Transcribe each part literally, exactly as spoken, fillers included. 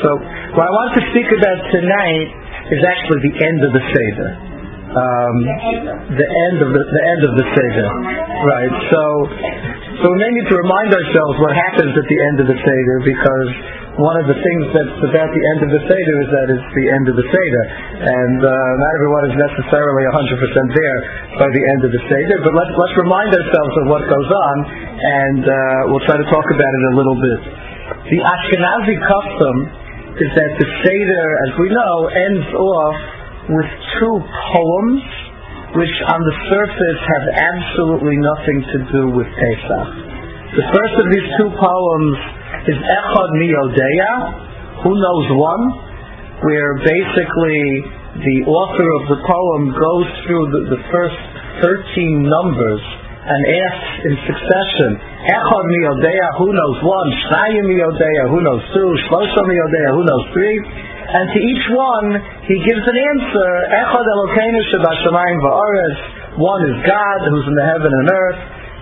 So what I want to speak about tonight is actually the end of the Seder. Um, the end of the the end of the Seder. Right. So so we may need to remind ourselves what happens at the end of the Seder, because one of the things that's about the end of the Seder is that it's the end of the Seder. And uh, not everyone is necessarily one hundred percent there by the end of the Seder, but let's, let's remind ourselves of what goes on, and uh, we'll try to talk about it a little bit. The Ashkenazi custom is that the Seder, as we know, ends off with two poems which on the surface have absolutely nothing to do with Pesach. The first of these two poems is Echad Mi Yodeya, Who Knows One, where basically the author of the poem goes through the, the first thirteen numbers and asks in succession, Echad Mi Yodeya, Who Knows One, Shnayim Mi Yodeya, Who Knows Two, Shlosha Mi Yodeya, Who Knows Three, and to each one he gives an answer. Echad Elokeinu Shebashamayim Va'aretz, one is God who's in the heaven and earth.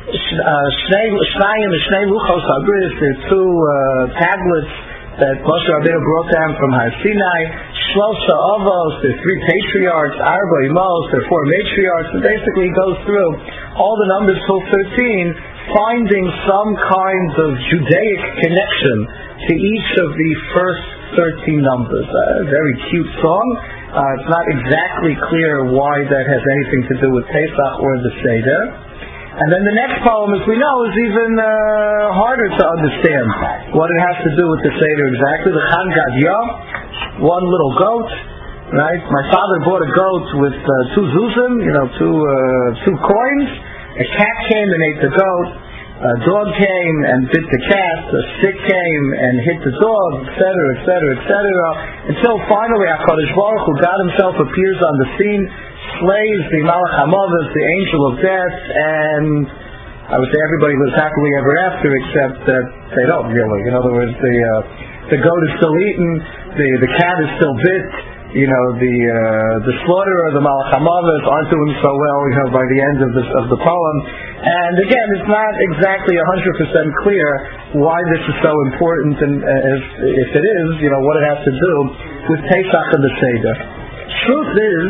Shnayim and Shnei Luchos HaBris, there are two uh, tablets that Moshe Rabbeinu brought down from Har Sinai. Shlosha Avos, there are three patriarchs. Arba Imos, there are four matriarchs. And basically he goes through all the numbers till thirteen, finding some kind of Judaic connection to each of the first thirteen numbers. A very cute song. Uh, it's not exactly clear why that has anything to do with Pesach or the Seder. And then the next poem, as we know, is even uh, harder to understand what it has to do with the Seder exactly. The Chan Gadya, one little goat, right? My father bought a goat with uh, two zuzim, you know, two uh, two coins. A cat came and ate the goat. A dog came and bit the cat. A stick came and hit the dog, et cetera, et cetera, et cetera. Until finally, HaKadosh Baruch Hu, God Himself, appears on the scene, slays the Malach HaMavet, the angel of death, and I would say everybody lives happily ever after, except that they don't really. In other words, the uh, the goat is still eaten, the the cat is still bit. You know, the uh, the slaughterer, the Malach HaMavet, aren't doing so well. You know, by the end of the of the poem, and again, it's not exactly a hundred percent clear why this is so important, and uh, if if it is, you know, what it has to do with Pesach and the Seder. Truth is,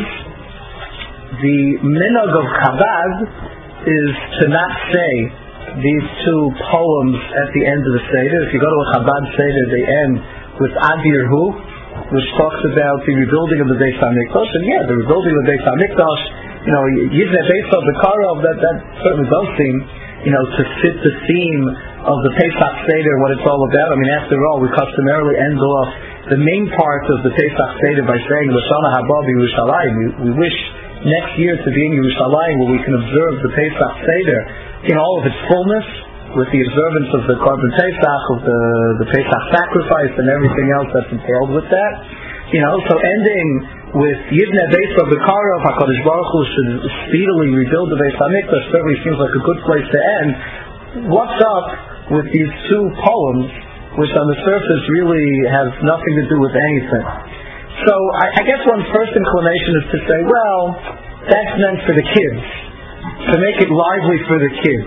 the minhag of Chabad is to not say these two poems at the end of the Seder. If you go to a Chabad Seder, they end with Adir Hu, which talks about the rebuilding of the Beis HaMikdash. And yeah, the rebuilding of the Beis HaMikdash, you know, Yivneh Beis HaBekarov, that, that certainly does seem, you know, to fit the theme of the Pesach Seder, what it's all about. I mean, after all, we customarily end off the main part of the Pesach Seder by saying, L'shana haba b'Yerushalayim. We, we wish next year to be in Yerushalayim, where we can observe the Pesach Seder in all of its fullness, with the observance of the Korban Pesach, of the, the Pesach sacrifice, and everything else that's entailed with that. You know, so ending with Yivneh Beis HaBekarov, HaKadosh Baruch Hu should speedily rebuild the Beis HaMikdash, certainly seems like a good place to end. What's up with these two poems, which on the surface really have nothing to do with anything? So I, I guess one's first inclination is to say, well, that's meant for the kids, to make it lively for the kids.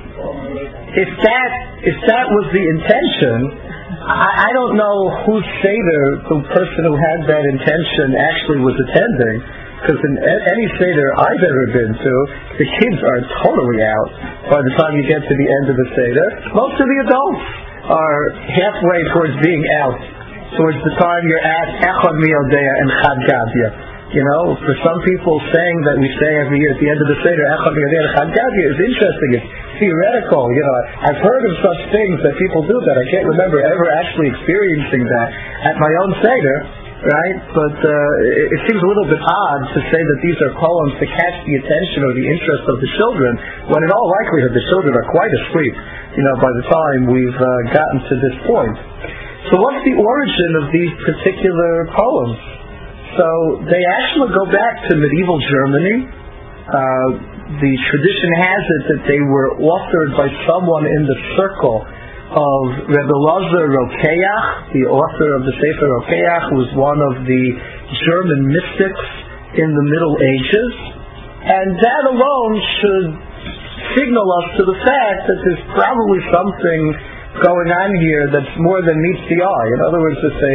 If that if that was the intention, I, I don't know whose Seder the person who had that intention actually was attending, because in any Seder I've ever been to, the kids are totally out by the time you get to the end of the Seder. Most of the adults are halfway towards being out, towards the time you're at Echad Mi Yodeya and Chad Gadya. You know, for some people, saying that we say every year at the end of the Seder, Echad Mi Yodeya and Chad Gadya, is interesting. It's theoretical. You know, I've heard of such things that people do that. I can't remember ever actually experiencing that at my own Seder, right? But uh, it, it seems a little bit odd to say that these are poems to catch the attention or the interest of the children, when in all likelihood the children are quite asleep, you know, by the time we've uh, gotten to this point. So what's the origin of these particular poems? So they actually go back to medieval Germany. Uh, the tradition has it that they were authored by someone in the circle of Rebbe Lazar Rokeach, the author of the Sefer Rokeach, who was one of the German mystics in the Middle Ages. And that alone should signal us to the fact that there's probably something going on here that's more than meets the eye. In other words, it's a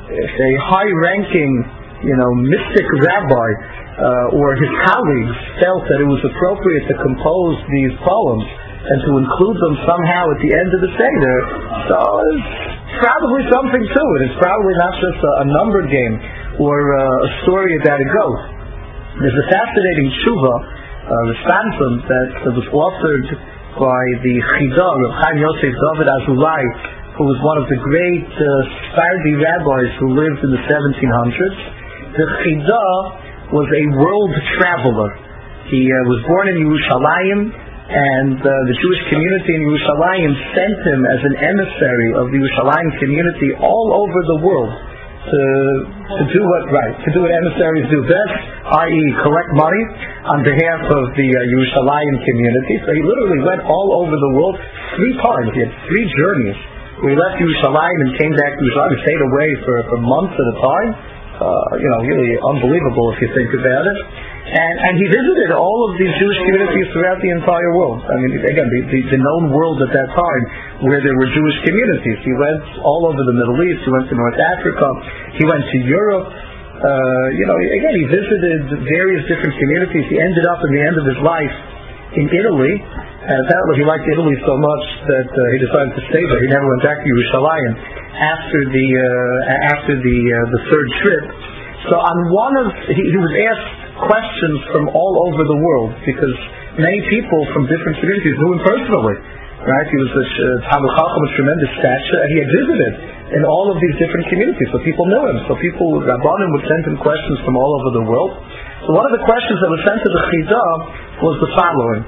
if a high-ranking, you know, mystic rabbi uh, or his colleagues felt that it was appropriate to compose these poems and to include them somehow at the end of the Seder, so it's probably something to it. It's probably not just a, a number game or uh, a story about a goat. There's a fascinating tshuva, uh, responsum, that, that was authored by the Chidah, Reb Chaim Yosef David Azulai, who was one of the great uh, Sephardi rabbis who lived in the seventeen hundreds. The Chidah was a world traveler. He uh, was born in Yerushalayim, and uh, the Jewish community in Yerushalayim sent him as an emissary of the Yerushalayim community all over the world to to do what right, to do what emissaries do best, that is, collect money on behalf of the uh, Yerushalayim community. So he literally went all over the world three times. He had three journeys. We left Yerushalayim and came back to Yerushalayim. We stayed away for, for months at a time. Uh, you know, really unbelievable if you think about it. And, and he visited all of these Jewish communities throughout the entire world. I mean, again, the, the, the known world at that time where there were Jewish communities. He went all over the Middle East. He went to North Africa. He went to Europe. Uh, you know, again, he visited various different communities. He ended up, in the end of his life, in Italy. And apparently he liked Italy so much that uh, he decided to stay there. He never went back to Yerushalayim after the uh, after the uh, the third trip. So on one of he, he was asked questions from all over the world because many people from different communities knew him personally. Right? He was a Talmid Chacham of tremendous stature, and he had visited in all of these different communities, so people knew him. So people, Rabbanim, would send him questions from all over the world. So one of the questions that was sent to the Chidah was the following.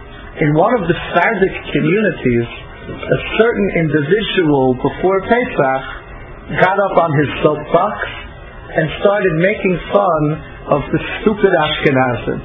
In one of the Sephardic communities, a certain individual before Pesach got up on his soapbox and started making fun of the stupid Ashkenazim.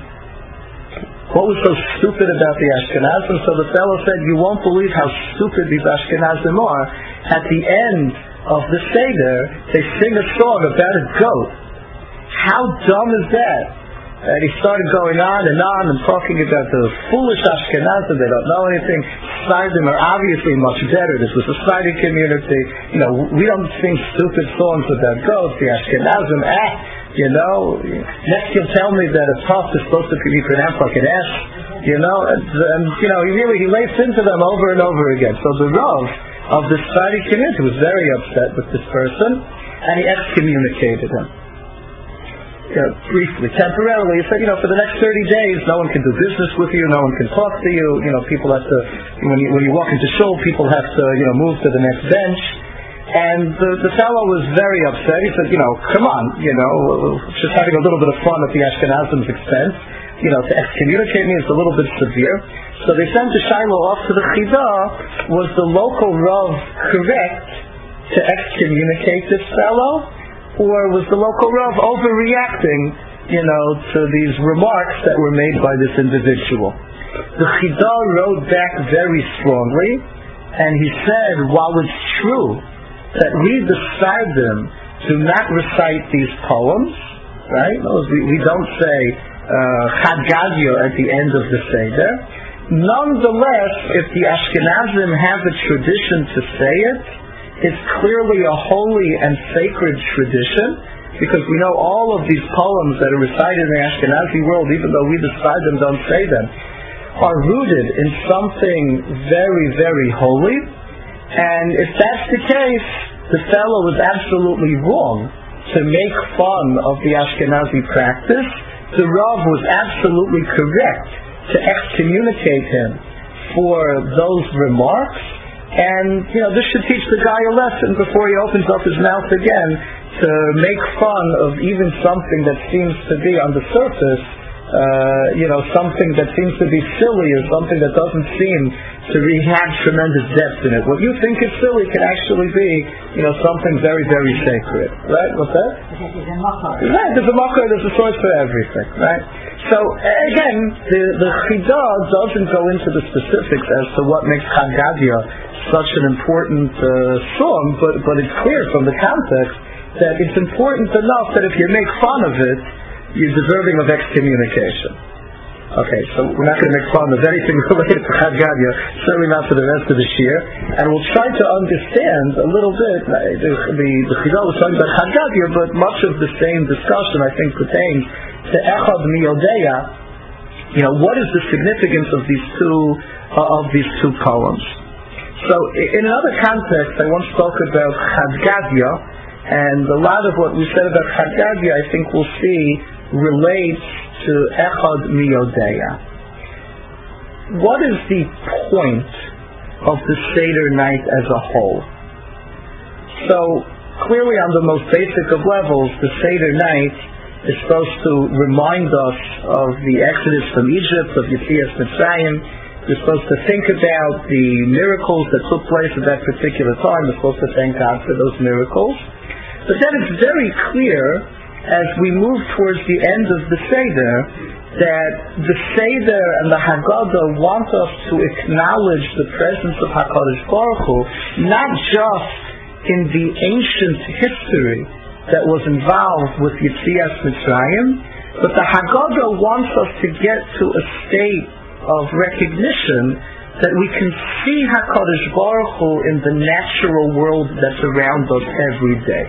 What was so stupid about the Ashkenazim? So the fellow said, you won't believe how stupid these Ashkenazim are. At the end of the Seder, they sing a song about a goat. How dumb is that? And he started going on and on and talking about the foolish Ashkenazim. They don't know anything. Sephardim are obviously much better. This was a Sephardic community. You know, we don't sing stupid songs about goats. The Ashkenazim, ah, you know. Next you'll tell me that a tough is supposed to be pronounced like an S. You know, and, and you know, he really, he laced into them over and over again. So the Rav of the Sephardic community was very upset with this person, and he excommunicated him. You know, briefly, temporarily, he said, you know, for the next thirty days, no one can do business with you, no one can talk to you, you know, people have to, when you, when you walk into shul, people have to, you know, move to the next bench. And the, the fellow was very upset. He said, you know, come on, you know, just having a little bit of fun at the Ashkenazim's expense. You know, to excommunicate me is a little bit severe. So they sent the Shiloh off to the Chidah. Was the local Rav correct to excommunicate this fellow? Or was the local Rav overreacting, you know, to these remarks that were made by this individual? The Chidah wrote back very strongly, and he said, while it's true that we, the Sephardim, do not recite these poems, right? We, we don't say Chad Gadya at the end of the Seder. Nonetheless, if the Ashkenazim have a tradition to say it, it's clearly a holy and sacred tradition, because we know all of these poems that are recited in the Ashkenazi world, even though we the Sephardim don't say them, are rooted in something very, very holy. And if that's the case, the fellow was absolutely wrong to make fun of the Ashkenazi practice. The Rav was absolutely correct to excommunicate him for those remarks. And, you know, this should teach the guy a lesson before he opens up his mouth again to make fun of even something that seems to be on the surface, uh, you know, something that seems to be silly or something that doesn't seem to really have tremendous depth in it. What you think is silly can actually be, you know, something very, very sacred. Right? What's that? Because there's a makar. Right, there's a makar, there's a source for everything. Right? So, again, the, the Chidah doesn't go into the specifics as to what makes Chad Gadya such an important uh, song, but, but it's clear from the context that it's important enough that if you make fun of it, you're deserving of excommunication. Okay, so we're not going to make fun of anything related to Chad Gadya, certainly not for the rest of this year, and we'll try to understand a little bit, uh, the, the, the Chizal was talking about Chad Gadya, but much of the same discussion, I think, pertains to Echad Miyodeya. You know, what is the significance of these two, uh, of these two poems? So, in another context, I once spoke about Chad Gadya, and a lot of what we said about Chad Gadya, I think we'll see, relates to Echad Miyodeya. What is the point of the Seder night as a whole? So, clearly on the most basic of levels, the Seder night is supposed to remind us of the Exodus from Egypt, of Yetzias Mitzrayim. We're supposed to think about the miracles that took place at that particular time. We're supposed to thank God for those miracles. But then it's very clear, as we move towards the end of the Seder, that the Seder and the Haggadah want us to acknowledge the presence of HaKadosh Baruch Hu, not just in the ancient history that was involved with Yetzias Mitzrayim, but the Haggadah wants us to get to a state of recognition that we can see HaKadosh Baruch Hu in the natural world that's around us every day.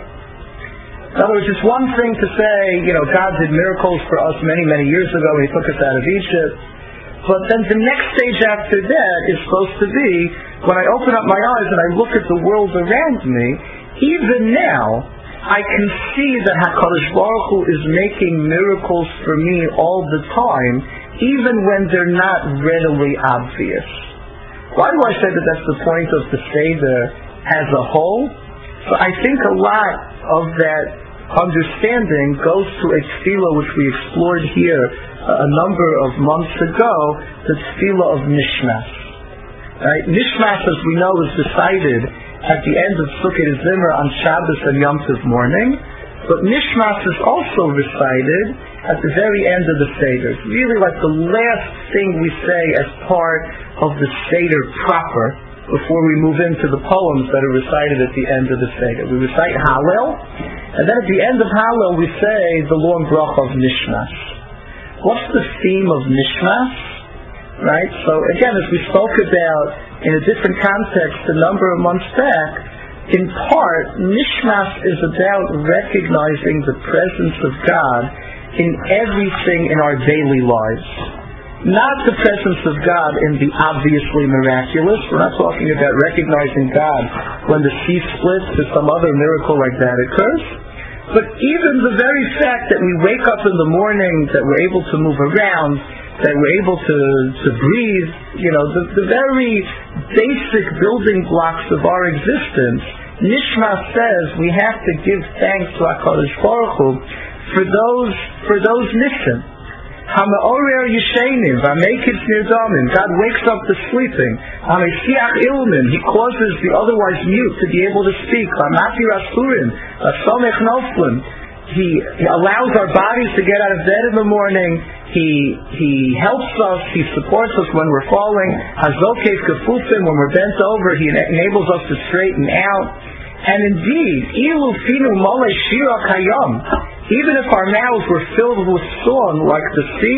In other words, it's one thing to say, you know, God did miracles for us many, many years ago when He took us out of Egypt. But then the next stage after that is supposed to be, when I open up my eyes and I look at the world around me, even now, I can see that HaKadosh Baruch Hu is making miracles for me all the time, even when they're not readily obvious. Why do I say that that's the point of the Seder as a whole? So I think a lot of that understanding goes to a tefillah which we explored here a number of months ago, the tefillah of Nishmas. Right? Nishmas, as we know, is recited at the end of Sukkot Zimmer on Shabbos and Yom Tov morning, but Nishmas is also recited at the very end of the Seder. It's really like the last thing we say as part of the Seder proper, before we move into the poems that are recited at the end of the Seder. We recite Hallel, and then at the end of Hallel we say the long bracha of Nishmas. What's the theme of Nishmas? Right? So again, as we spoke about in a different context a number of months back, in part, Nishmas is about recognizing the presence of God in everything in our daily lives. Not the presence of God in the obviously miraculous. We're not talking about recognizing God when the sea splits or some other miracle like that occurs. But even the very fact that we wake up in the morning, that we're able to move around, that we're able to, to breathe, you know, the, the very basic building blocks of our existence, Nishma says we have to give thanks to HaKadosh Baruch Hu for those, for those nisim. Ha'me'orer yishenim, v'amekitz nirdomim. God wakes up the sleeping. Ha'mesiach ilmin, He causes the otherwise mute to be able to speak. Ha'matir asurim, ha'somech noflim. He, he allows our bodies to get out of bed in the morning. He He helps us. He supports us when we're falling. Hazokef kefufim, when we're bent over, He enables us to straighten out. And indeed, ilu finu mole shira kayom. Even if our mouths were filled with song like the sea,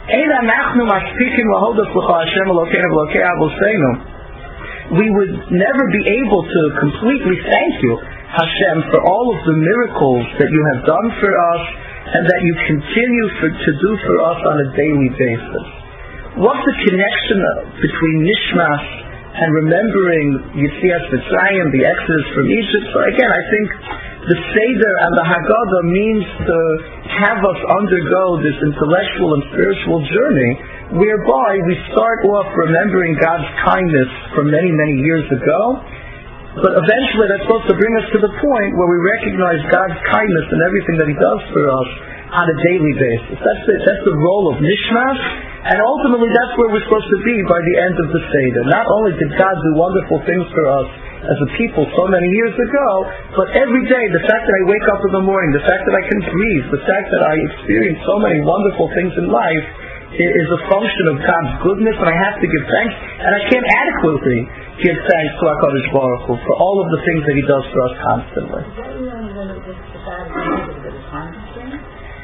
we would never be able to completely thank you, Hashem, for all of the miracles that you have done for us and that you continue for, to do for us on a daily basis. What's the connection between Nishmas and remembering Yetzias Mitzrayim, the Exodus from Egypt? So again, I think the Seder and the Haggadah means to have us undergo this intellectual and spiritual journey whereby we start off remembering God's kindness from many, many years ago, but eventually that's supposed to bring us to the point where we recognize God's kindness in everything that He does for us on a daily basis. That's the, that's the role of Nishmas, and ultimately that's where we're supposed to be by the end of the Seder. Not only did God do wonderful things for us as a people so many years ago, but every day, the fact that I wake up in the morning, the fact that I can breathe, the fact that I experience so many wonderful things in life is a function of God's goodness, and I have to give thanks, and I can't adequately give thanks to HaKadosh Baruch Hu for all of the things that He does for us constantly.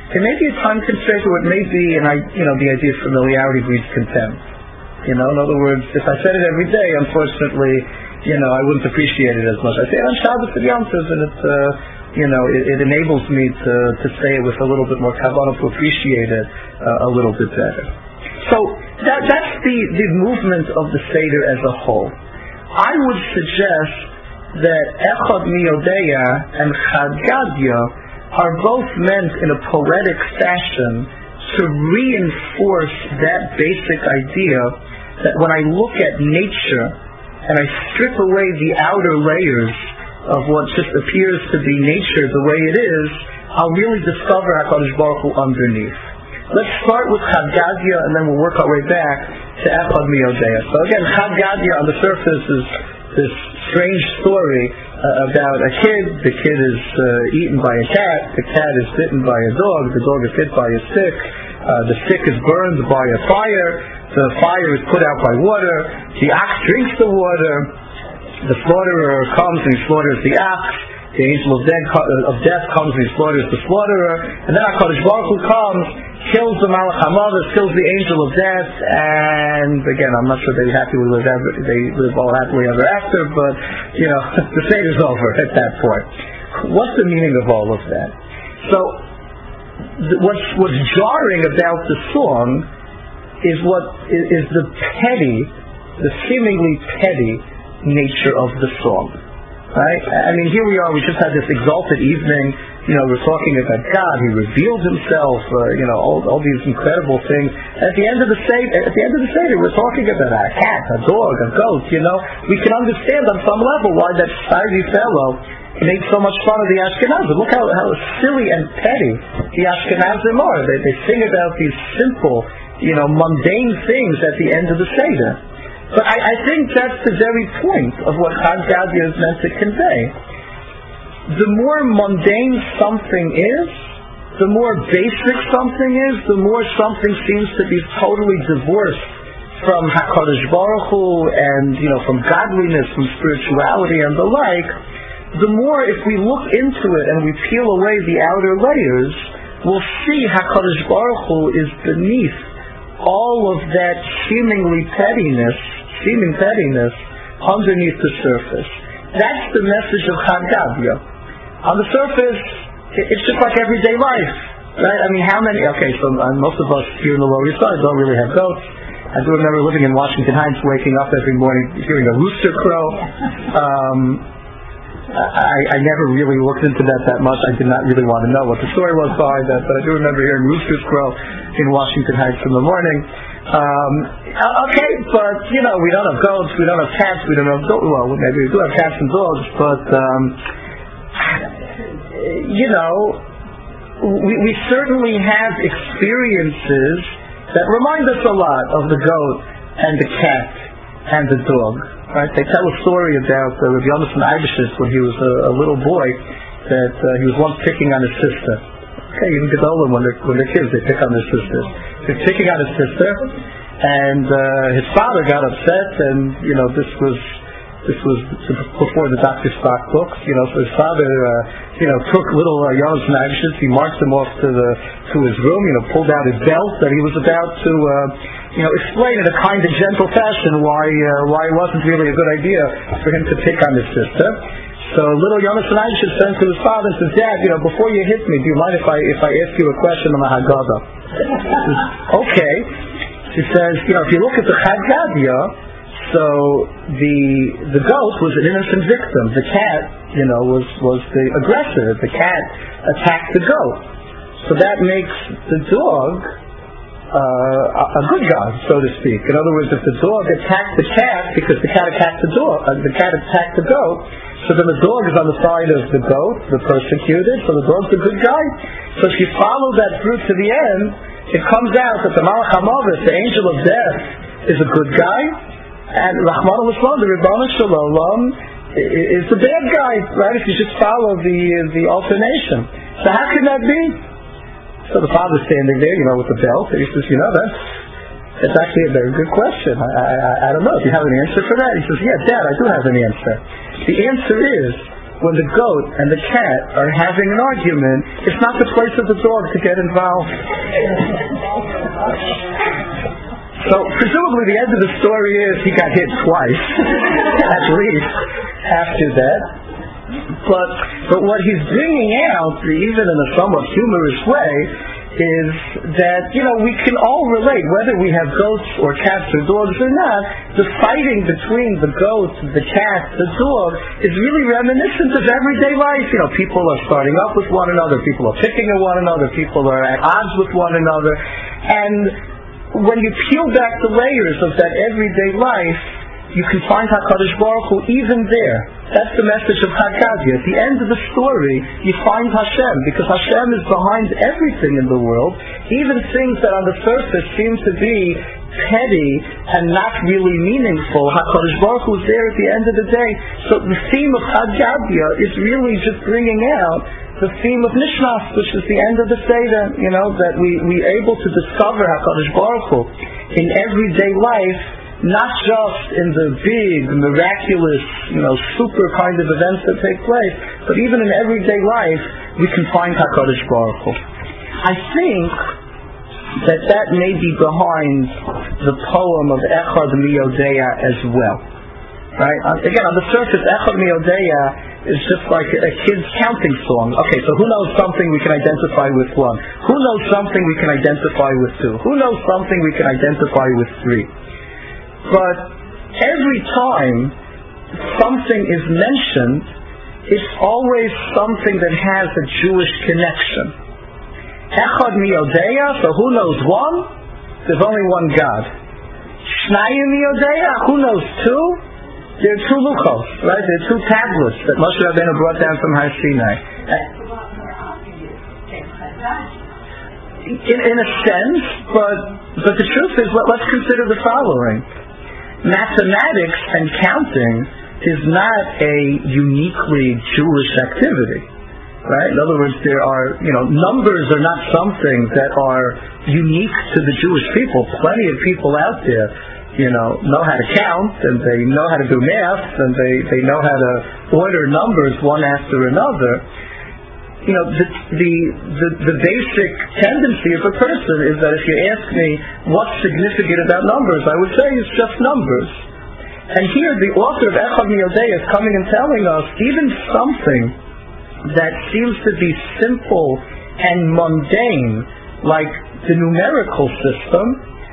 It may be a time constraint, or it may be, and I, you know, the idea of familiarity breeds contempt. You know, in other words, if I said it every day, unfortunately, you know, I wouldn't appreciate it as much. I say it on Shabbos and Yom Tov, and it's, uh, you know, it, it enables me to, to say it with a little bit more kavanah, to appreciate it uh, a little bit better. So that, that's the, the movement of the Seder as a whole. I would suggest that Echad Miyodea and Chad Gadya are both meant in a poetic fashion to reinforce that basic idea that when I look at nature and I strip away the outer layers of what just appears to be nature the way it is, I'll really discover HaKadosh Baruch Hu underneath. Let's start with Chad Gadya, and then we'll work our way back to Echad Miyodea. So again, Chad Gadya on the surface is this strange story uh, about a kid. The kid is uh, eaten by a cat. The cat is bitten by a dog. The dog is hit by a stick. Uh, the stick is burned by a fire. The fire is put out by water. The ox drinks the water. The slaughterer comes and he slaughters the ox. The angel of death, of death comes and he slaughters the slaughterer. And then HaKadosh Baruch Hu comes, kills the Malach HaMavet, kills the angel of death, and again, I'm not sure they happily live ever, they live all happily ever after, but, you know, the Seder's over at that point. What's the meaning of all of that? So, th- what's, what's jarring about the song is what is, is the petty, the seemingly petty nature of the song. Right? I mean, here we are, we just had this exalted evening, you know, we're talking about God, He revealed Himself, uh, you know, all, all these incredible things. At the end of the Seder, at the end of the Seder, we're talking about a cat, a dog, a goat, you know. We can understand on some level why that fiery fellow made so much fun of the Ashkenazim. Look how, how silly and petty the Ashkenazim are. They, they sing about these simple, you know, mundane things at the end of the Seder. But I, I think that's the very point of what Chad Gadya is meant to convey. The more mundane something is, the more basic something is, the more something seems to be totally divorced from HaKadosh Baruch Hu and, you know, from godliness, from spirituality and the like. The more, if we look into it and we peel away the outer layers, we'll see HaKadosh Baruch Hu is beneath all of that seemingly pettiness, seeming pettiness, underneath the surface. That's the message of Chad Gadya. On the surface, it's just like everyday life, right? I mean, how many, okay, so uh, most of us here in the Lower East Side don't really have goats. I do remember living in Washington Heights, waking up every morning, hearing a rooster crow. Um, I, I never really looked into that that much. I did not really want to know what the story was behind that, but I do remember hearing roosters crow in Washington Heights in the morning. Um, okay, but, you know, we don't have goats, we don't have cats, we don't have dogs. Well, maybe we do have cats and dogs, but, um, you know, we, we certainly have experiences that remind us a lot of the goat and the cat and the dog. Right? They tell a story about uh, Rabbi Yonasan Eibeshitz when he was a, a little boy, that uh, he was once picking on his sister. Okay, even Gedolim, when they're, when they're kids, they pick on their sisters. He was picking on his sister, and uh, his father got upset, and, you know, this was this was before the Doctor Spock books, you know, so his father, uh, you know, took little uh, Yonasan Eibeshitz, he marched him off to the to his room, you know, pulled out his belt that he was about to, uh, you know, explain in a kind and gentle fashion why uh, why it wasn't really a good idea for him to pick on his sister. So little Yonasan Eibeshitz turns to his father and says, Dad, you know, before you hit me, do you mind if I if I ask you a question on the Haggadah? He says, okay. He says, you know, if you look at the Chad Gadya, so the the goat was an innocent victim. The cat, you know, was, was the aggressor. The cat attacked the goat. So that makes the dog uh, a good guy, so to speak. In other words, if the dog attacked the cat because the cat attacked the dog, uh, the cat attacked the goat, so then the dog is on the side of the goat, the persecuted, so the dog's a good guy. So if you follow that through to the end, it comes out that the Malach HaMavet, the angel of death, is a good guy, and Rahman al-Islam, the Ribbon Shalom, is the bad guy, right? If you just follow the the alternation. So how can that be? So the father's standing there, you know, with the belt, and he says, you know, that's that's actually a very good question. I, I, I don't know if you have an answer for that. He says, yeah, Dad, I do have an answer. The answer is, when the goat and the cat are having an argument, it's not the place of the dog to get involved. So presumably the end of the story is he got hit twice, at least, after that. But, but what he's bringing out, even in a somewhat humorous way, is that, you know, we can all relate, whether we have goats or cats or dogs or not, the fighting between the goat, the cat, the dog is really reminiscent of everyday life. You know, people are starting up with one another, people are picking at one another, people are at odds with one another, and when you peel back the layers of that everyday life, you can find HaKadosh Baruch Hu even there. That's the message of Haggadah. At the end of the story, you find Hashem, because Hashem is behind everything in the world, even things that on the surface seem to be petty and not really meaningful. HaKadosh Baruch Hu is there at the end of the day. So the theme of Haggadah is really just bringing out the theme of Nishmas, which is the end of the Seder, you know, that we we able to discover HaKadosh Baruch Hu in everyday life, not just in the big, miraculous, you know, super kind of events that take place, but even in everyday life, we can find HaKadosh Baruch Hu. I think that that may be behind the poem of Echad Miyodea as well. Right? Again, on the surface, Echad Miyodea is just like a kid's counting song. Okay, so who knows something we can identify with one? Who knows something we can identify with two? Who knows something we can identify with three? But every time something is mentioned, it's always something that has a Jewish connection. Echad Miyodea, so who knows one? There's only one God. Shnayim Miyodea, who knows two? There are two luchos, right? There are two tablets that Moshe Rabbeinu brought down from Har Sinai. In, in a sense, but but the truth is, let, let's consider the following. Mathematics and counting is not a uniquely Jewish activity, right? In other words, there are, you know, numbers are not something that are unique to the Jewish people. Plenty of people out there, you know, know how to count, and they know how to do math, and they, they know how to order numbers one after another. You know, the, the the the basic tendency of a person is that if you ask me what's significant about numbers, I would say it's just numbers. And here the author of Echad Miyodea is coming and telling us even something that seems to be simple and mundane, like the numerical system.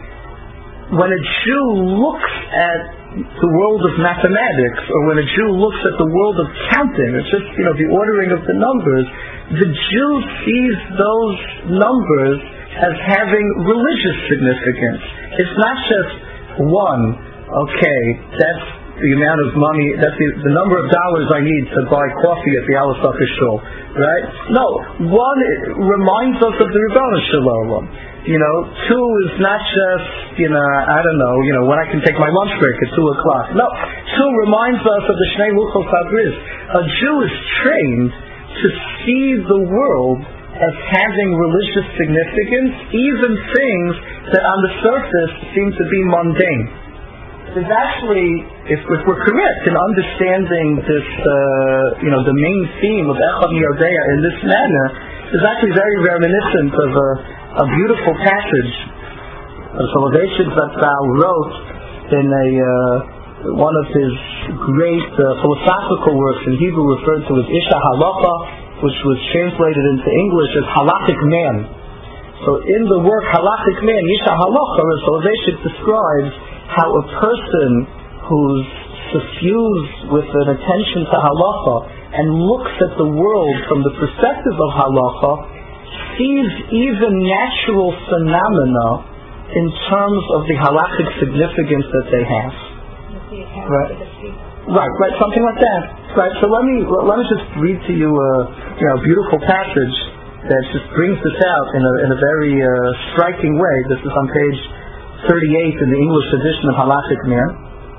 When a Jew looks at the world of mathematics, or when a Jew looks at the world of counting, it's just, you know, the ordering of the numbers, the Jew sees those numbers as having religious significance. It's not just one, okay, that's the amount of money, that's the, the number of dollars I need to buy coffee at the Alasaka Shul, right? No, one reminds us of the Ribono Shel Olam. You know, two is not just, you know, I don't know, you know, when I can take my lunch break at two o'clock. No, two reminds us of the Shnei Luchos HaBris. A Jew is trained to see the world as having religious significance, even things that on the surface seem to be mundane. There's actually, if, if we're correct in understanding this, uh, you know, the main theme of Echad Miyodea in this manner, is actually very reminiscent of a a beautiful passage of Soloveitchik Zatzal wrote in a uh, one of his great uh, philosophical works in Hebrew referred to as Isha Halacha, which was translated into English as Halachic Man. So in the work Halachic Man, Isha Halacha, Soloveitchik describes how a person who's suffused with an attention to Halacha and looks at the world from the perspective of Halacha sees even natural phenomena in terms of the halachic significance that they have. Right, right, right, something like that. Right. So let me let me just read to you a you know beautiful passage that just brings this out in a in a very uh, striking way. This is on page thirty-eight in the English edition of Halachic Man.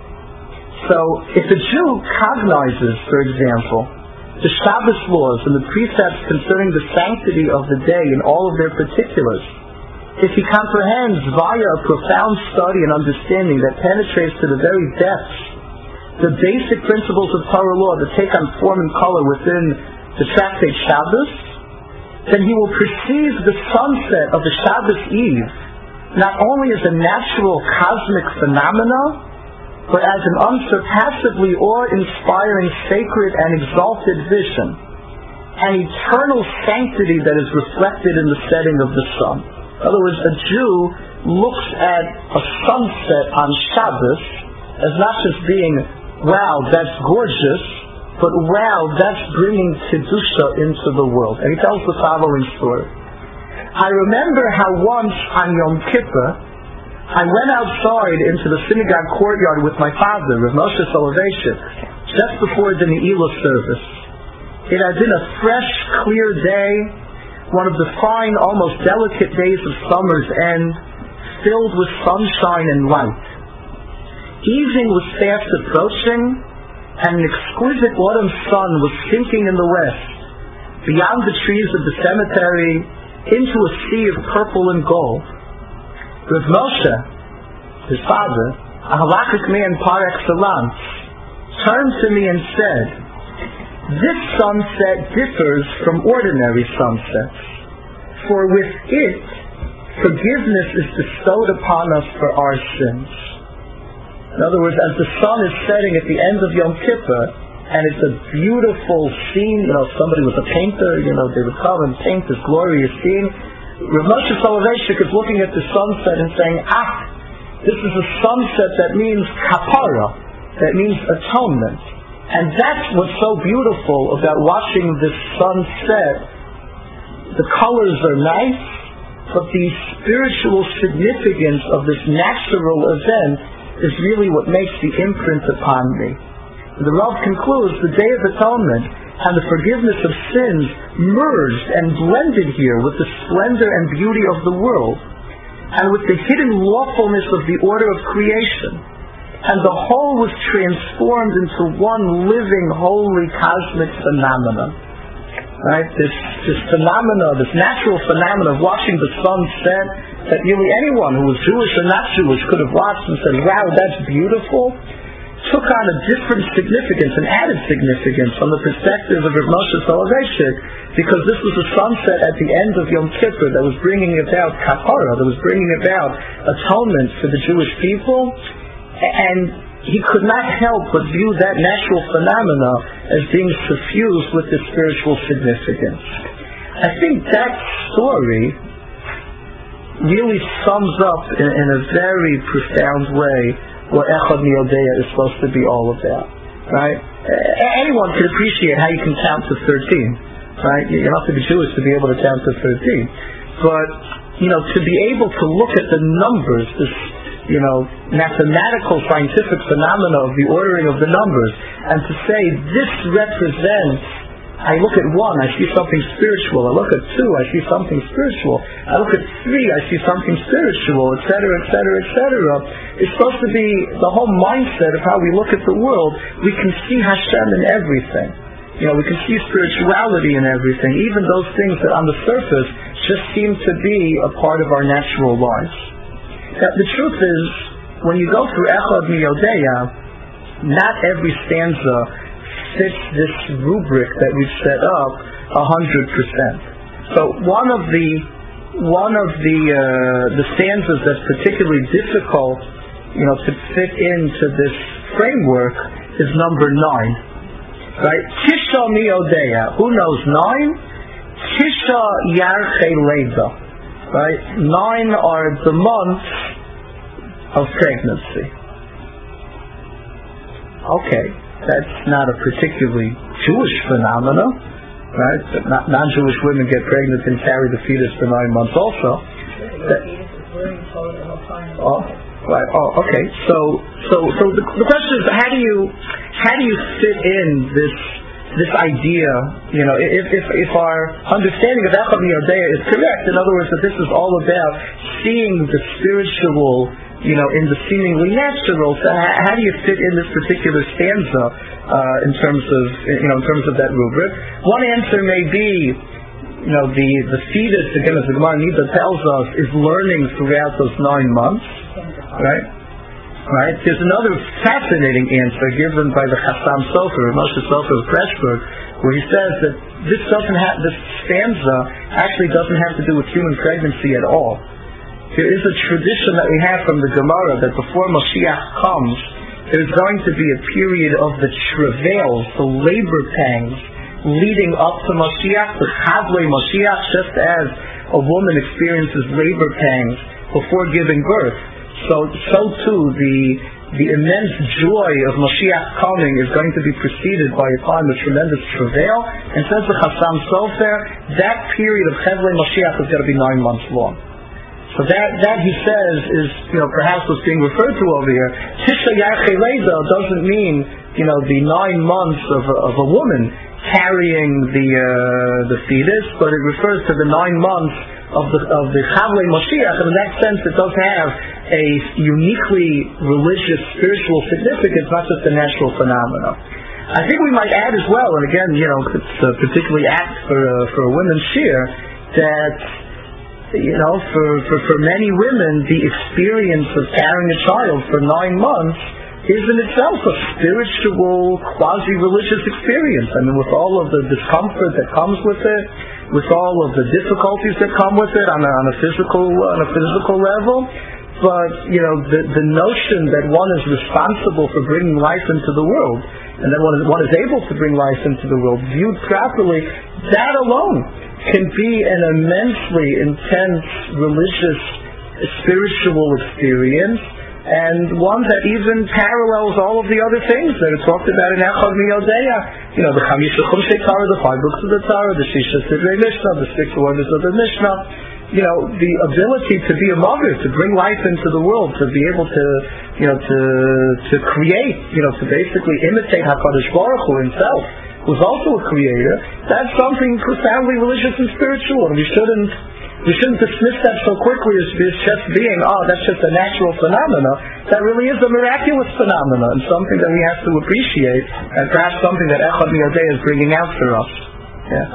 So, if a Jew cognizes, for example, the Shabbos laws and the precepts concerning the sanctity of the day in all of their particulars, if he comprehends via a profound study and understanding that penetrates to the very depths the basic principles of Torah law that take on form and color within the tractate Shabbos, then he will perceive the sunset of the Shabbos Eve not only as a natural cosmic phenomenon, but as an unsurpassably awe-inspiring, sacred and exalted vision, an eternal sanctity that is reflected in the setting of the sun. In other words, a Jew looks at a sunset on Shabbos as not just being, wow, that's gorgeous, but wow, that's bringing Kedusha into the world. And he tells the following story. I remember how once on Yom Kippur, I went outside into the synagogue courtyard with my father, Rav Moshe Soloveitchik, just before the Ne'ilah service. It had been a fresh, clear day, one of the fine, almost delicate days of summer's end, filled with sunshine and light. Evening was fast approaching, and an exquisite autumn sun was sinking in the west, beyond the trees of the cemetery, into a sea of purple and gold. Rav Moshe, his father, a halakhic man par excellence, turned to me and said, "This sunset differs from ordinary sunsets, for with it, forgiveness is bestowed upon us for our sins." In other words, as the sun is setting at the end of Yom Kippur, and it's a beautiful scene, you know, if somebody was a painter, you know, they would come and paint this glorious scene. Rav Moshe Soloveitchik is looking at the sunset and saying, ah, this is a sunset that means kapara, that means atonement. And that's what's so beautiful about watching this sunset. The colors are nice, but the spiritual significance of this natural event is really what makes the imprint upon me. The Rav concludes, the Day of Atonement and the forgiveness of sins merged and blended here with the splendor and beauty of the world, and with the hidden lawfulness of the order of creation. And the whole was transformed into one living, holy, cosmic phenomenon. Right? This, this phenomena, this natural phenomenon of watching the sun set, that really anyone who was Jewish or not Jewish could have watched and said, wow, that's beautiful, took on a different significance, an added significance from the perspective of Rav Moshe Soloveitchik, because this was a sunset at the end of Yom Kippur that was bringing about kapara, that was bringing about atonement for the Jewish people, and he could not help but view that natural phenomena as being suffused with this spiritual significance. I think that story really sums up in, in a very profound way what Echad Miyodeya is supposed to be all about, right? Anyone can appreciate how you can count to thirteen, right? You don't have to be Jewish to be able to count to thirteen. But, you know, to be able to look at the numbers, this, you know, mathematical, scientific phenomena of the ordering of the numbers, and to say this represents, I look at one, I see something spiritual. I look at two, I see something spiritual. I look at three, I see something spiritual, et cetera, et cetera, et cetera. It's supposed to be the whole mindset of how we look at the world. We can see Hashem in everything. You know, we can see spirituality in everything, even those things that on the surface just seem to be a part of our natural lives. Now, the truth is, when you go through Echad Miyodeya, not every stanza fits this rubric that we've set up a hundred percent. So one of the one of the uh, the stanzas that's particularly difficult, you know, to fit into this framework is number nine. Right? Tisha Miyodeya. Who knows nine? Tisha Yarchei Leda. Right? Nine are the months of pregnancy. Okay. That's not a particularly Jewish phenomena, right? Not, non-Jewish women get pregnant and carry the fetus for nine months also. That, oh, right. Oh, okay. So, so, so the, the question is, how do you, how do you fit in this, this idea? You know, if if, if our understanding of Echad Miyodeya is correct, in other words, that this is all about seeing the spiritual, you know, in the seemingly natural. So how do you fit in this particular stanza uh, in terms of, you know, in terms of that rubric? One answer may be, you know, the the fetus, again, as the Gemara Nida tells us, is learning throughout those nine months, right? Right? There's another fascinating answer given by the Chassam Sofer, Moshe Sofer of Pressburg, where he says that this doesn't have, this stanza actually doesn't have to do with human pregnancy at all. There is a tradition that we have from the Gemara that before Mashiach comes, there's going to be a period of the travails, the labor pangs, leading up to Mashiach, the Chavlei Mashiach, just as a woman experiences labor pangs before giving birth. So, so too, the the immense joy of Mashiach coming is going to be preceded by a time of tremendous travail. And says the Chassam Sofer, that period of Chavlei Mashiach is going to be nine months long. So that, that he says is, you know, perhaps what's being referred to over here. Tisha Yarchei Leza doesn't mean, you know, the nine months of a, of a woman carrying the uh, the fetus, but it refers to the nine months of the of the Chavlei Mashiach, and in that sense, it does have a uniquely religious, spiritual significance, not just a natural phenomenon. I think we might add as well, and again, you know, it's uh, particularly apt for uh, for a women's shir, that you know, for, for for many women, the experience of carrying a child for nine months is in itself a spiritual, quasi-religious experience. I mean, with all of the discomfort that comes with it, with all of the difficulties that come with it on a, on a physical on a physical level, but you know, the the notion that one is responsible for bringing life into the world, and that one is, one is able to bring life into the world, viewed properly, that alone can be an immensely intense religious, spiritual experience, and one that even parallels all of the other things that are talked about in Echad Miyodeya. You know, the Chamisha Chumshei Torah, the five books of the Torah, the Shisha Sidrei Mishnah, the six wonders of the Mishnah. You know, the ability to be a mother, to bring life into the world, to be able to, you know, to to create, you know, to basically imitate HaKadosh Baruch Hu himself, who's also a creator. That's something profoundly religious and spiritual, and we shouldn't we shouldn't dismiss that so quickly as just being, oh, that's just a natural phenomena. That really is a miraculous phenomena, and something that we have to appreciate, and perhaps something that Echad Miyodeya is bringing out for us. Yeah.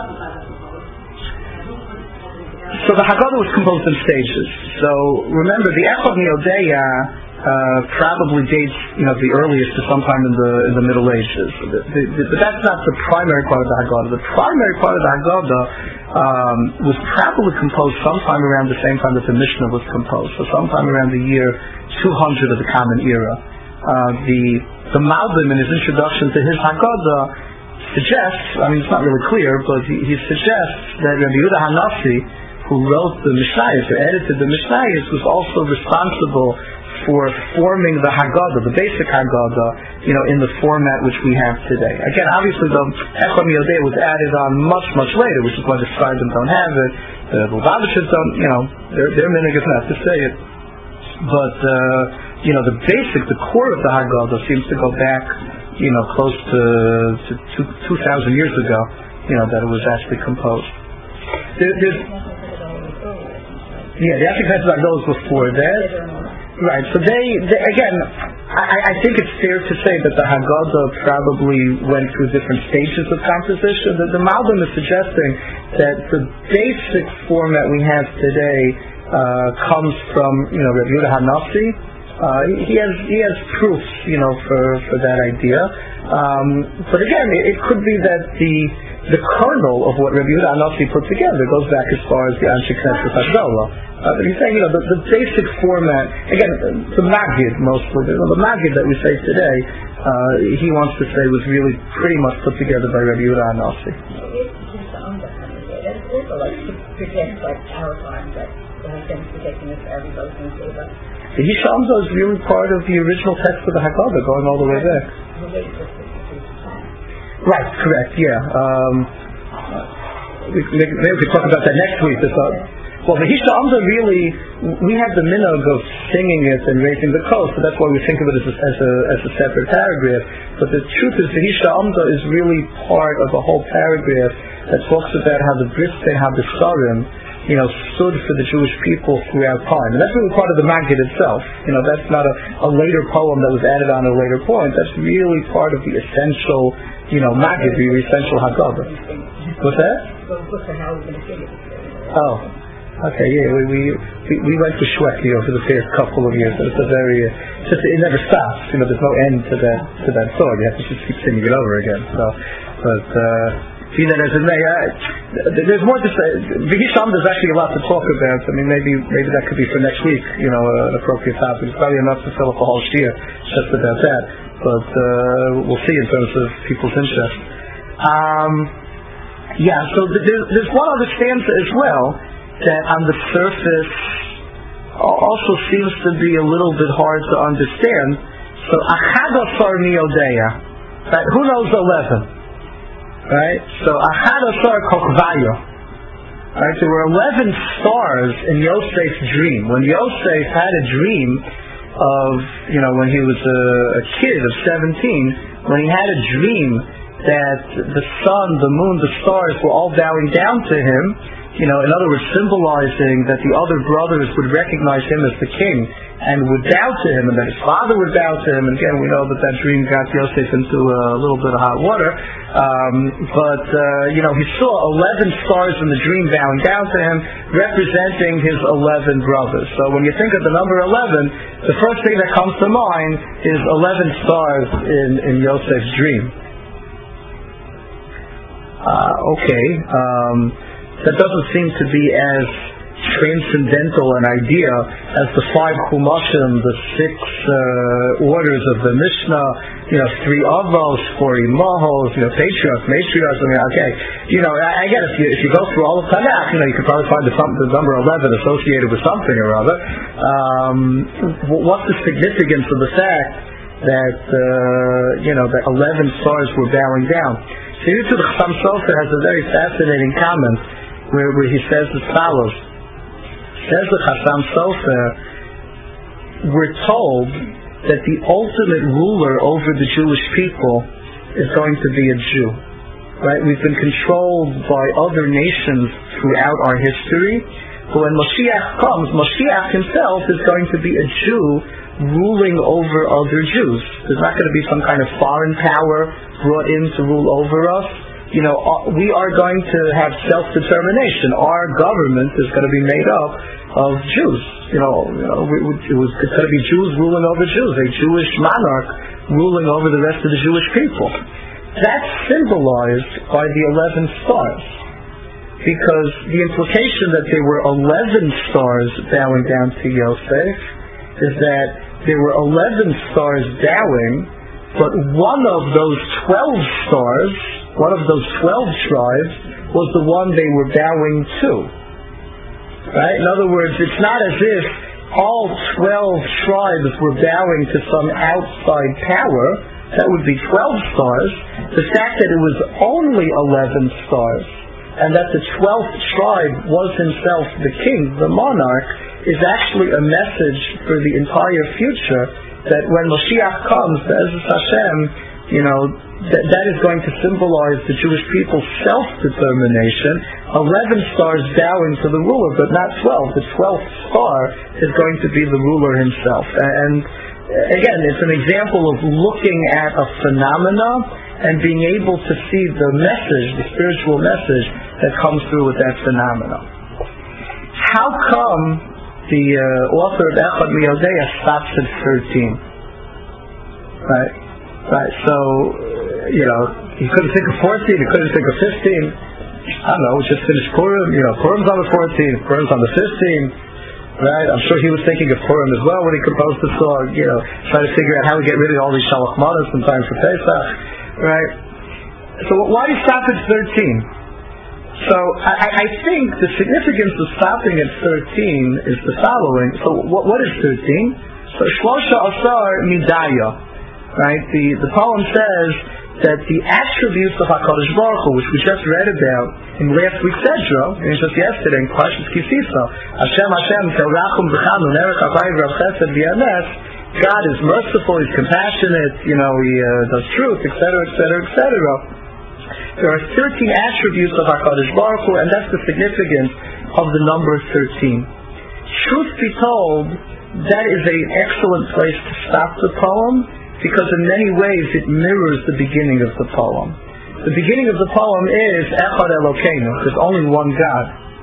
So the Haggadah was composed in stages. So remember, the Echad Miyodeya uh, probably dates, you know, the earliest to sometime in the in the Middle Ages. The, the, the, but that's not the primary part of the Haggadah. The primary part of the Haggadah um, was probably composed sometime around the same time that the Mishnah was composed. So sometime around the year two hundred of the Common Era. Uh, the the Malbim in his introduction to his Haggadah suggests, I mean, it's not really clear, but he, he suggests that Rabbi Yehuda Hanassi, who wrote the Mishnayos, who edited the Mishnayos, was also responsible for forming the Haggadah, the basic Haggadah, you know, in the format which we have today. Again, obviously the Echad Miyodeya was added on much, much later, which is why the Sfardim don't have it, the Lubavitchers don't, you know, their, their minhag is not to say it. But, uh, you know, the basic, the core of the Haggadah seems to go back, you know, close to, to two, two thousand years ago, you know, that it was actually composed. There, there's Yeah, the Ashkenaz Haggadah was before that. Right, so they, they again, I, I think it's fair to say that the Haggadah probably went through different stages of composition. The, the Malbim is suggesting that the basic format we have today uh, comes from, you know, Rabbi Yehuda Hanassi. Uh, he has he has proofs, you know, for, for that idea. Um, but again, it, it could be that the the kernel of what Rabbi Yehuda Hanassi put together goes back as far as the Anshe Knesset Hagdolah. Uh, he's saying, you know, the, the basic format, again, the Maggid mostly, the, the Maggid that we say today, uh, he wants to say was really pretty much put together by Rabbi Yehuda Hanassi. The Hisha Amda is really part of the original text of the Haggadah, going all the way back. Right, correct, yeah. Um, we, maybe we could talk about that next week. This, uh, well, the Hisha Amda really, we have the minhag of singing it and raising the kol, so that's why we think of it as a, as a, as a separate paragraph. But the truth is, the Hisha Amda is really part of a whole paragraph that talks about how the Bris Habesarim, you know, stood for the Jewish people throughout time. And that's really part of the Maggid itself. You know, that's not a, a later poem that was added on at a later point. That's really part of the essential, you know, Maggid, the essential Haggadah. What's that? Oh. Okay, yeah, we we we, we went to Shweki over the past couple of years. It's a very, uh, just it never stops. You know, there's no end to that to that song. You have to just keep singing it over again. So, but uh, be that as it may, uh, there's more to say. V'hisham, there's actually a lot to talk about. I mean, maybe maybe that could be for next week. You know, uh, an appropriate topic. It's probably enough to fill up a whole year just about that. But uh, we'll see in terms of people's interest. Um, yeah. So th- there's, there's one other stanza as well that on the surface also seems to be a little bit hard to understand. So, Achad Asar Miyodea, right? Who knows eleven? Right? So, Achad Asar Kokvayo. Right? There were eleven stars in Yosef's dream. When Yosef had a dream of, you know, when he was a, a kid of seventeen, when he had a dream that the sun, the moon, the stars were all bowing down to him, you know, in other words, symbolizing that the other brothers would recognize him as the king and would bow to him, and that his father would bow to him. And again, we know that that dream got Yosef into a little bit of hot water. Um, but, uh, you know, he saw eleven stars in the dream bowing down to him, representing his eleven brothers. So when you think of the number eleven, the first thing that comes to mind is eleven stars in, in Yosef's dream. Uh, okay. Um, That doesn't seem to be as transcendental an idea as the five chumashim, the six uh, orders of the Mishnah, you know, three avos, four imahos, you know, patriarchs, matriarchs. I mean, okay, you know, I, I get if you if you go through all of Tanakh, you know, you could probably find the, the number eleven associated with something or other. Um, what's the significance of the fact that uh, you know that eleven stars were bowing down? So Yitzhak the Chassam Sofer has a very fascinating comment where, where he says as follows. Says the Chassam Sofer, we're told that the ultimate ruler over the Jewish people is going to be a Jew. Right? We've been controlled by other nations throughout our history, but when Mashiach comes, Mashiach himself is going to be a Jew ruling over other Jews. There's not going to be some kind of foreign power brought in to rule over us. You know, we are going to have self-determination. Our government is going to be made up of Jews. You know, you know we, we, it was going to be Jews ruling over Jews, a Jewish monarch ruling over the rest of the Jewish people. That's symbolized by the eleven stars, because the implication that there were eleven stars bowing down to Yosef is that there were eleven stars bowing, but one of those twelve stars, one of those twelve tribes, was the one they were bowing to. Right? In other words, it's not as if all twelve tribes were bowing to some outside power. That would be twelve stars. The fact that it was only eleven stars, and that the twelfth tribe was himself the king, the monarch, is actually a message for the entire future, that when Mashiach comes, Be'ezus Hashem, you know, that, that is going to symbolize the Jewish people's self-determination. Eleven stars bowing to the ruler, but not twelve. The twelfth star is going to be the ruler himself. And again, it's an example of looking at a phenomena and being able to see the message, the spiritual message that comes through with that phenomena. How come the uh, author of Echad Miyodea stops at thirteen? Right? Right, so, you know, he couldn't think of fourteen, he couldn't think of fifteen. I don't know, we just finished Purim, you know, Purim's on the fourteenth, Purim's on the fifteenth, right? I'm sure he was thinking of Purim as well when he composed the song, you know, trying to figure out how to get rid of all these Shalach Manos in time for Pesach, right? So why do you stop at thirteen? So I, I think the significance of stopping at thirteen is the following. So what, what is thirteen? So Shlosha Asar Midaya. Right? The the poem says that the attributes of HaKadosh Baruch Hu, which we just read about in last week's Sedra, and just yesterday in Parshas Kisisa, Hashem Hashem Terachum B'chanu Nerech Havayim Rav Chesed V'Emes, God is merciful, He's compassionate, you know, He uh, does truth, et cetera, et cetera, et cetera. There are thirteen attributes of HaKadosh Baruch Hu, and that's the significance of the number thirteen. Truth be told, that is an excellent place to stop the poem, because in many ways it mirrors the beginning of the poem. The beginning of the poem is Echad Elokeinu, there's only one God.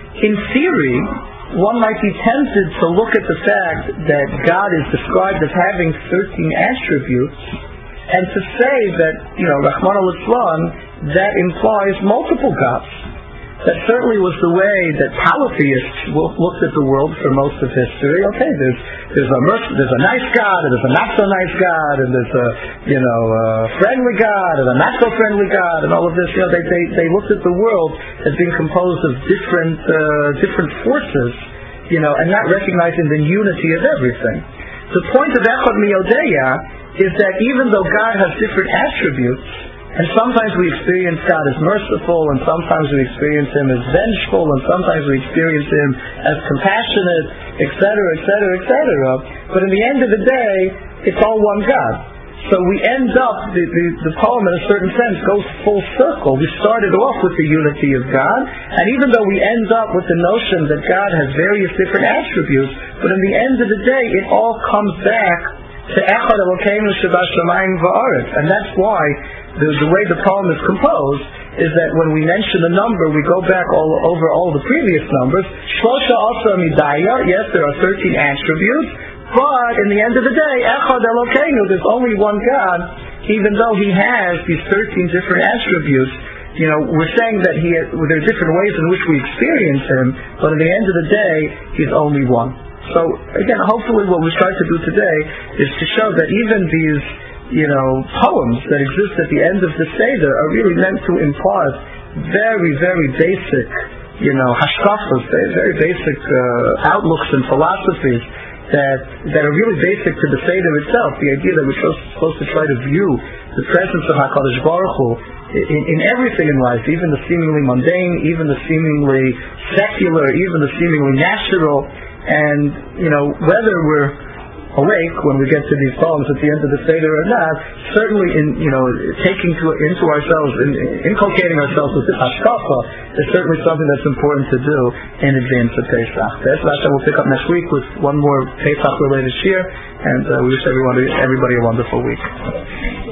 in theory, one might be tempted to look at the fact that God is described as having thirteen attributes, and to say that, you know, Rahman al-Islam, that implies multiple gods. That certainly was the way that polytheists looked at the world for most of history. Okay, there's there's a merc- there's a nice God, and there's a not so nice God, and there's a you know a friendly God and a not so friendly God, and all of this. You know, they they, they looked at the world as being composed of different uh, different forces, you know, and not recognizing the unity of everything. The point of Echad Miyodeya is that even though God has different attributes, and sometimes we experience God as merciful, and sometimes we experience Him as vengeful, and sometimes we experience Him as compassionate, et cetera, et cetera, et cetera. But in the end of the day, it's all one God. So we end up, the, the, the poem in a certain sense goes full circle. We started off with the unity of God, and even though we end up with the notion that God has various different attributes, but in the end of the day, it all comes back to Echad Elokeinu Shebashamayim Va'aretz. And that's why The, the way the poem is composed is that when we mention the number, we go back all over all the previous numbers. Shlosha Asar Midaya, yes, there are thirteen attributes, but in the end of the day, Echad Elokeinu, there's only one God, even though He has these thirteen different attributes. You know, we're saying that He has, well, there are different ways in which we experience Him, but at the end of the day, He's only one. So again, hopefully what we try to do today is to show that even these you know, poems that exist at the end of the Seder are really meant to impart very, very basic, you know, hashkafas, very basic uh, outlooks and philosophies that that are really basic to the Seder itself. The idea that we're supposed to try to view the presence of HaKadosh Baruch Hu in, in everything in life, even the seemingly mundane, even the seemingly secular, even the seemingly natural, and, you know, whether we're awake when we get to these poems at the end of the Seder or not, certainly in, you know, taking to, into ourselves, in, inculcating ourselves with this hashkafa is certainly something that's important to do in advance of Pesach. Pesach we'll pick up next week with one more Pesach-related shir, and uh, we wish everyone, everybody a wonderful week.